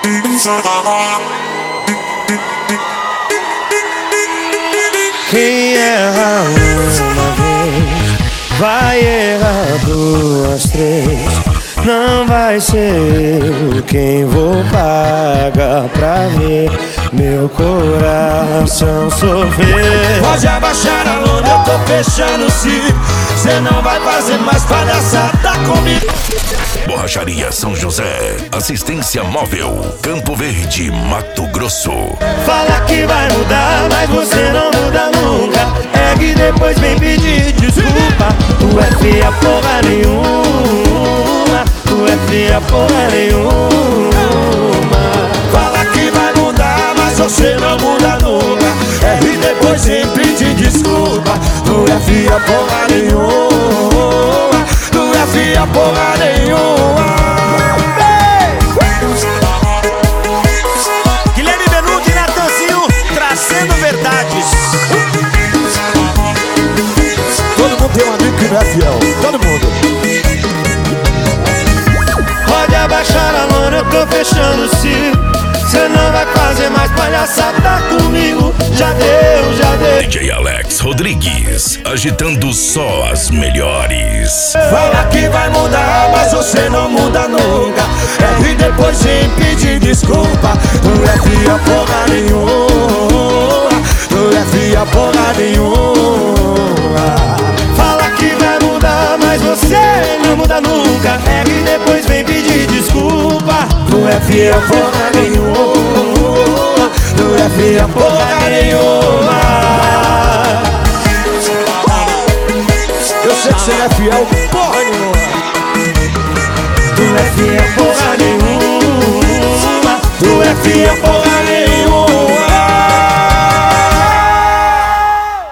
Quem erra uma vez vai errar duas, três. Não vai ser eu quem vou pagar pra ver meu coração sofrer. Pode abaixar a lona, eu tô fechando o ciclo. Cê não vai fazer mais palhaçada comigo. Borracharia São José, assistência móvel, Campo Verde, Mato Grosso. Fala que vai mudar, mas você não muda nunca. É que depois vem pedir desculpa. Tu é feia porra nenhuma, tu é feia porra nenhuma. Fala que vai mudar, mas você não muda nunca. É e depois vem pedir desculpa. Tu é feia porra nenhuma, tu é feia porra nenhuma. Guilherme Benucci e Natanzinho trazendo verdades. Todo mundo tem um amigo que não é fiel, todo mundo. Pode abaixar a lona, eu tô fechando o ciclo. Cê não vai fazer mais palhaçada comigo. Já deu, já deu. DJ Alex Rodrigues, agitando só as melhores. Fala que vai mudar, mas você não muda nunca. É e depois vem pedir desculpa. Tu é fia porra nenhuma, tu é fia porra nenhuma. Fala que vai mudar, mas você não muda nunca. É que depois vem pedir desculpa. Tu é fia porra nenhuma, tu é fia porra nenhuma. Eu sei que você não é fiel porra nenhuma. Tu é feia porra nenhuma, tu é feia porra